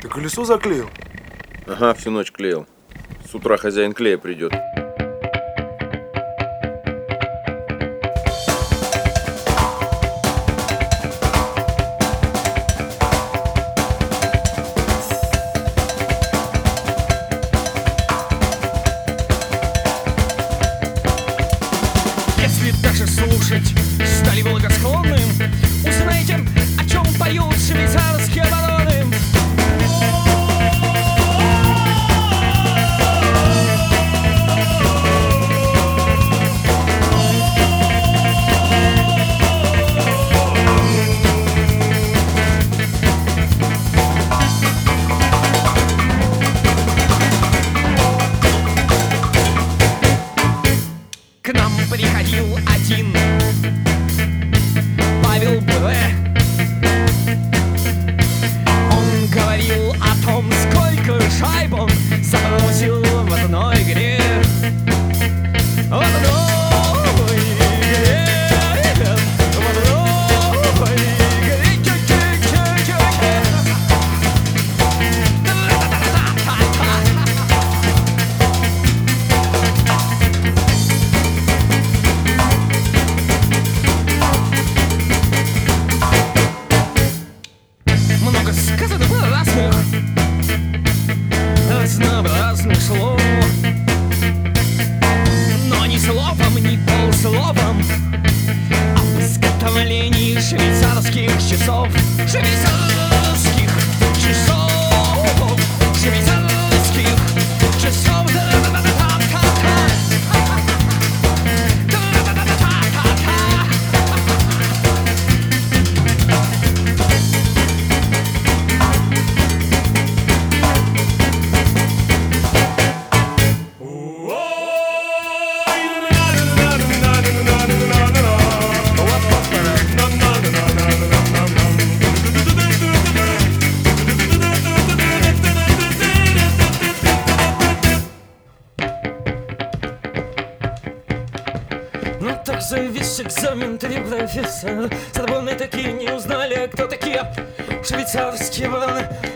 Ты колесо заклеил? Ага, всю ночь клеил. С утра хозяин клея придет. Если даже слушать стали благосклонным, узнаете, о чем поют швейцарские бароны. К нам приходил один Павел Б. Он говорил о том, сколько шайб он забросил в одной игре. В одной игре, в одной игре. Много сказано было разнообразных слов, но ни словом, ни полусловом об изготовлении швейцарских часов. Швейцарских часов. Швейцарских часов. Ну так завис экзамен, ты профессор. С тобой такие не узнали, кто такие швейцарские бароны.